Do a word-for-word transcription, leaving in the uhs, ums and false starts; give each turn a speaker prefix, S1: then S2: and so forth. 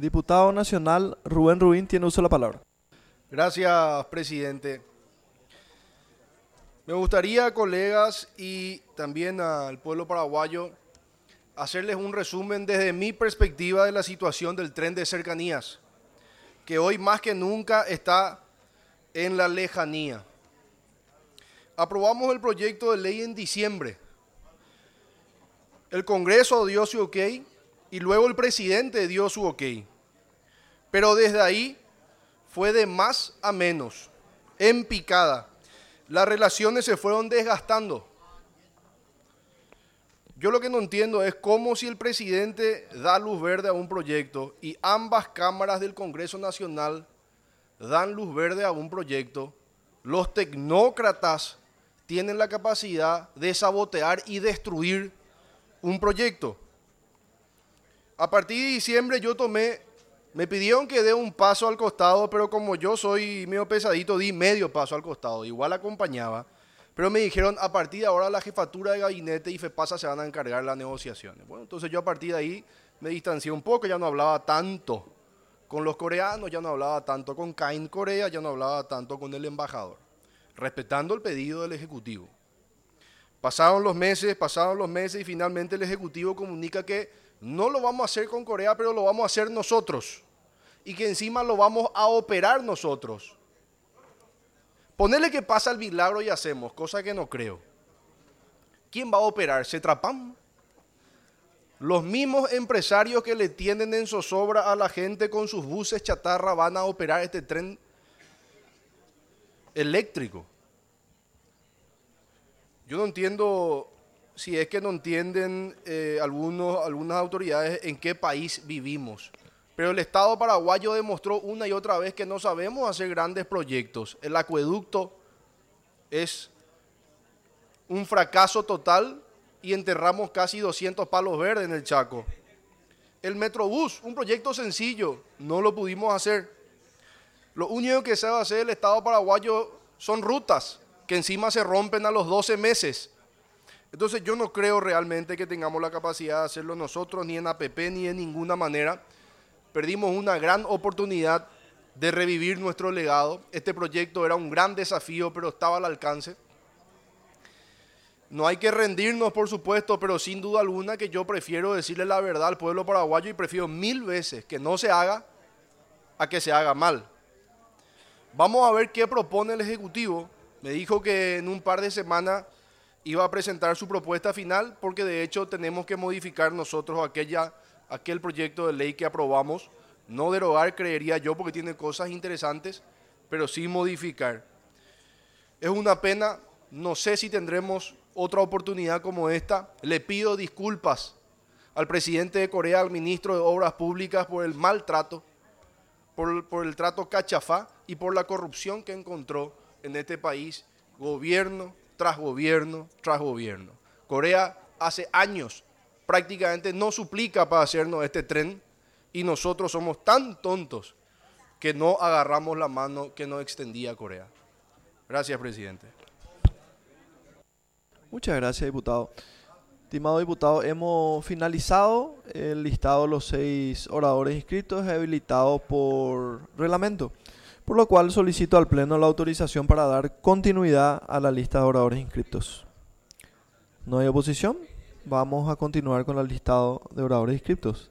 S1: Diputado nacional Rubén Rubín tiene uso de la palabra.
S2: Gracias, presidente. Me gustaría, colegas, y también al pueblo paraguayo, hacerles un resumen desde mi perspectiva de la situación del tren de cercanías, que hoy más que nunca está en la lejanía. Aprobamos el proyecto de ley en diciembre. El Congreso dio su ok y luego el presidente dio su ok. Pero desde ahí fue de más a menos, en picada. Las relaciones se fueron desgastando. Yo lo que no entiendo es cómo si el presidente da luz verde a un proyecto y ambas cámaras del Congreso Nacional dan luz verde a un proyecto, los tecnócratas tienen la capacidad de sabotear y destruir un proyecto. A partir de diciembre yo tomé, me pidieron que dé un paso al costado, pero como yo soy medio pesadito, di medio paso al costado, igual acompañaba. Pero me dijeron, a partir de ahora la jefatura de gabinete y FEPASA se van a encargar de las negociaciones. Bueno, entonces yo a partir de ahí me distancié un poco, ya no hablaba tanto con los coreanos, ya no hablaba tanto con Cain Corea, ya no hablaba tanto con el embajador, respetando el pedido del Ejecutivo. Pasaron los meses, pasaron los meses y finalmente el Ejecutivo comunica que no lo vamos a hacer con Corea, pero lo vamos a hacer nosotros. Y que encima lo vamos a operar nosotros. Ponerle que pasa el milagro y hacemos, cosa que no creo. ¿Quién va a operar? ¿Cetrapam? Los mismos empresarios que le tienden en zozobra a la gente con sus buses chatarra van a operar este tren eléctrico. Yo no entiendo si es que no entienden eh, algunos, algunas autoridades en qué país vivimos. Pero el Estado paraguayo demostró una y otra vez que no sabemos hacer grandes proyectos. El acueducto es un fracaso total y enterramos casi doscientos palos verdes en el Chaco. El Metrobús, un proyecto sencillo, no lo pudimos hacer. Lo único que sabe hacer el Estado paraguayo son rutas que encima se rompen a los doce meses. Entonces yo no creo realmente que tengamos la capacidad de hacerlo nosotros, ni en A P P, ni de ninguna manera. Perdimos una gran oportunidad de revivir nuestro legado. Este proyecto era un gran desafío, pero estaba al alcance. No hay que rendirnos, por supuesto, pero sin duda alguna que yo prefiero decirle la verdad al pueblo paraguayo y prefiero mil veces que no se haga a que se haga mal. Vamos a ver qué propone el Ejecutivo. Me dijo que en un par de semanas iba a presentar su propuesta final, porque de hecho tenemos que modificar nosotros aquella, aquel proyecto de ley que aprobamos. No derogar, creería yo, porque tiene cosas interesantes, pero sí modificar. Es una pena, no sé si tendremos otra oportunidad como esta. Le pido disculpas al presidente de Corea, al ministro de Obras Públicas, por el maltrato, por, por el trato cachafá y por la corrupción que encontró en este país, gobierno tras gobierno tras gobierno. Corea hace años prácticamente no suplica para hacernos este tren y nosotros somos tan tontos que no agarramos la mano que nos extendía Corea. Gracias, presidente.
S1: Muchas gracias, diputado. Estimado diputado, hemos finalizado el listado de los seis oradores inscritos habilitados por reglamento, por lo cual solicito al Pleno la autorización para dar continuidad a la lista de oradores inscritos. ¿No hay oposición? Vamos a continuar con el listado de oradores inscritos.